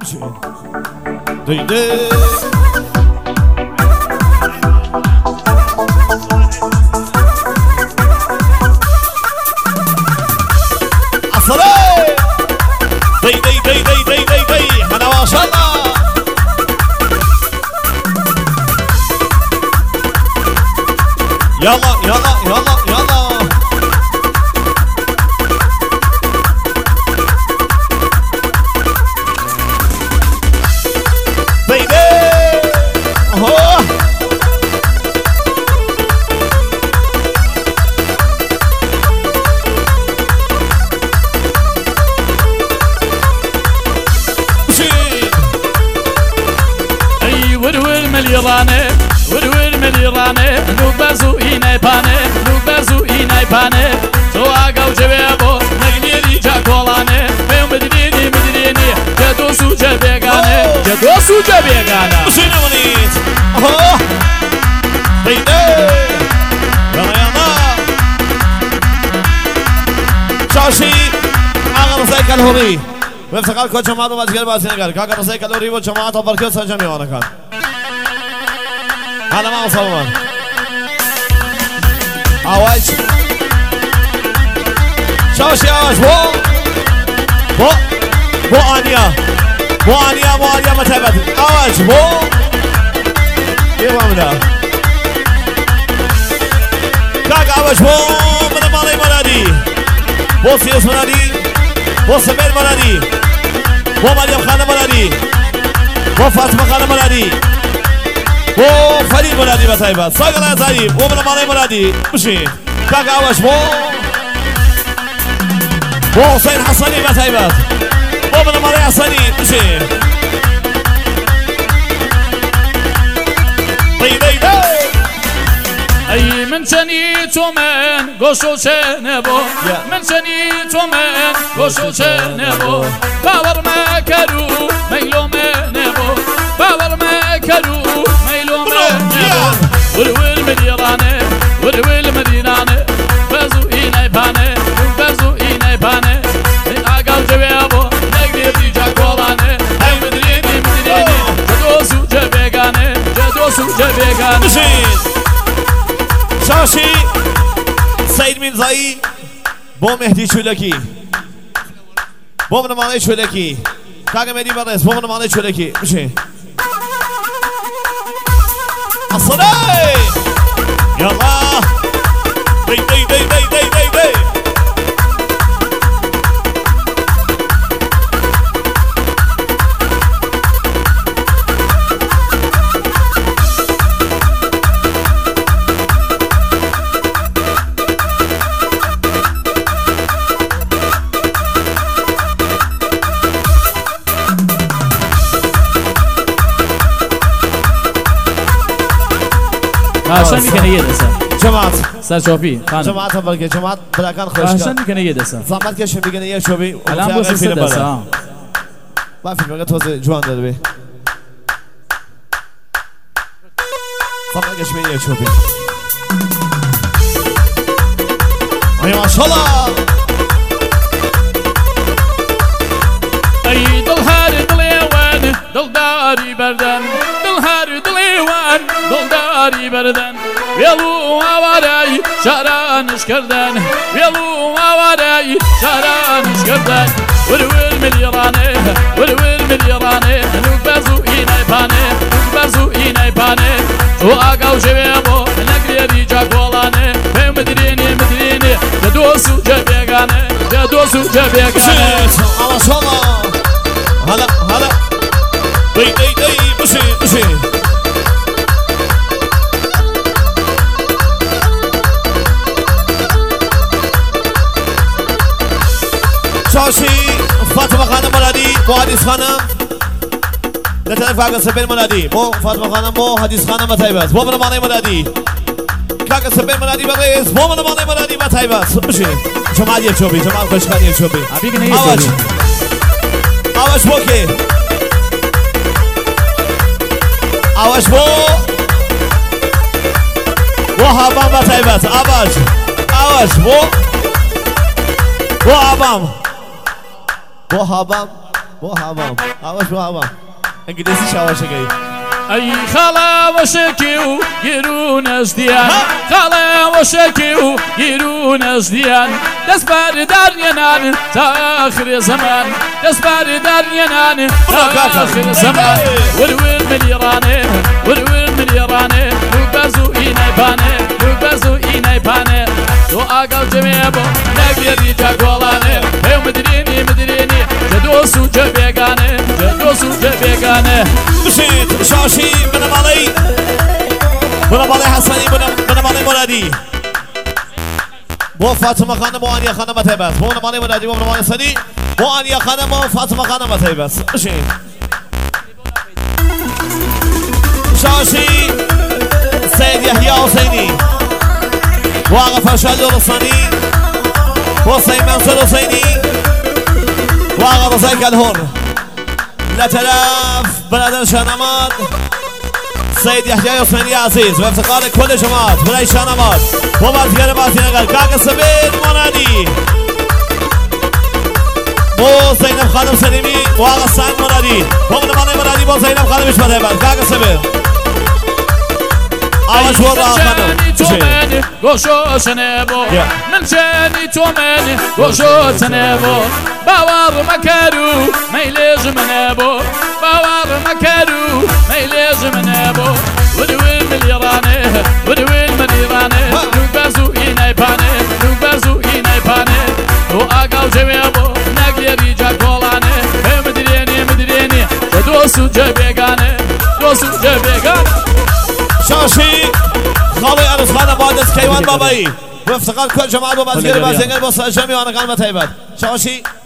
دیده اصله دی هنه ماشالله يلا يلا يلا يلا بيبي اهو اي ورور مليرانه ورور مليرانه نوبزو اینای پانه تو آگاو جوابو نگنیری جاکولانه میو مدرینی جدوسو جبیگانه بسینه منید اهو بیده یالا یالا شاشی آقا رسای کلهوری و افتقال که جماعت رو بازیگر بازی نگر که آقا رسای کلهوری و جماعت رو برکت سنجا میوانه کن حالا ما مسلمان آواج شاشی آواج بو آنیا متعبد آواج بو یه بامده کاک آواج بو من مالی مرادی بو سیوس مرادی بو سبیل مرادی بو مریم خانه مرادی بو فاطمه خانه مرادی بو فرید مرادی متعبد ساگل ازایی بو من مالی مرادی بشین کاک آواج بو حسین حسنی متعبد بو من مالی حسنی بشین ای من چنی تو من گوشو چه نبو من چنی تو من گوشو چه نبو باور مکرو میلو نبو باور مکرو میلو نبو ورول مدیرانه بزو اینای پانه این آگاو جوابو نگیری جاکولانه ای مدرینی جدوسو جبیگانه شاشی سید مینزایی با مهدی چولکی با من مانه چولکی کاغ مهدی برس با من مانه چولکی بشه اصلا یالا دی عشان میکنه یه دسته جماعت سرچوبی خانم جماعت هم برگه جماعت بلکن خوش عشان میکنه یه دسته زحمت کشم میکنه یه شوبی الان بو سه دسته با فیلم بگه توزه جوان داره بی زحمت کشم یه شوبی ای ماشالله ای دلیوان دلداری بردن دلیوان دلداری بردن ویلو آوارای شرانش کردن ویلو آوارای شرانش کردن ورول ملیرانه نوبزو اینای پانه تو آگاو جوابو نگریری جاکولانه پیم مدرینی جدوسو جبیگانه ماشالله هلا دی بشه شاشی فاطمه خانم مرادی با حدیث خانم لطفاً کاغ سپر مرادی با فاطمه خانم با حدیث خانم متعبد با من مانه مرادی کاغ سپر مرادی بغیز با من مانه مرادی متعبد بشه جماعت یه چوبی جماعت خوشخان یه چوبی آواش بوکی آواش بو وهابام متعبد آواش بو وهابام بۆ هاوام ئاوەش بۆ هاوام ئەنگلیزی شاوەشەکەی ئەی خاڵە وەشێکی و گیر و نەزدیان خاڵە وەشێکی و گیر و نەزدیان دەست بەردارنێنان تا ئاخری زەمان دەست بەردارنێنان تا ئاخری زەمان ورور ملیڕانێ ورور ملیڕانێ دوو بەرز و ئینەیپانێ دوو بەرز و ئینەیپانێ تۆ ئاگەڵ جەمێ بۆ نەگێری جاگۆڵانێ پێو مدرێنی مدرێنی جە دۆست و جە بێگانێ جە دۆست و جە بێگانێ بشيت شاشي بنمالي بنمالي حسني بنمالي مرادي بو فاطمه خانم بو انيا خانم تيبس بو بنمالي مرادي بو بنمالي سني بو انيا خانم بو فاطمه خانم تيبس بشيت شاشي سيد يحيى حسيني واقف ارشاد الرصاني وصي منصور حسيني واقف رزاق الهور لا تلاف بلادن شانمات سيد يحيى حسيني عزيز وافتقار كل جماعات بلاي شانمات وبعد بازي نقل كاكا سبيل منادي بو زينب خانم سليمي واغا سان منادي ومن ماني منادي بو زينب خانم مش مدهبان كاكا سبيل آواش ورا خانم گوشو سنبو من شانی تو من گوشو سنبو باور مکرو میلیز منبو باور مکرو میلیز منبو ودویل ملیرانه ودویل ملیرانه دو بازو اینای پانه دو بازو اینای پانه تو آگاو جویبو نگیری جاکولانه مدرینی مدرینی دوستو جبیگانه دوستو جبیگانه شاشي خالي أنس خانم بادس كيوان بابایی وافتقار كل جماعة بازيگر بازيگر بس جميع أنا قلبة هيبت شاشي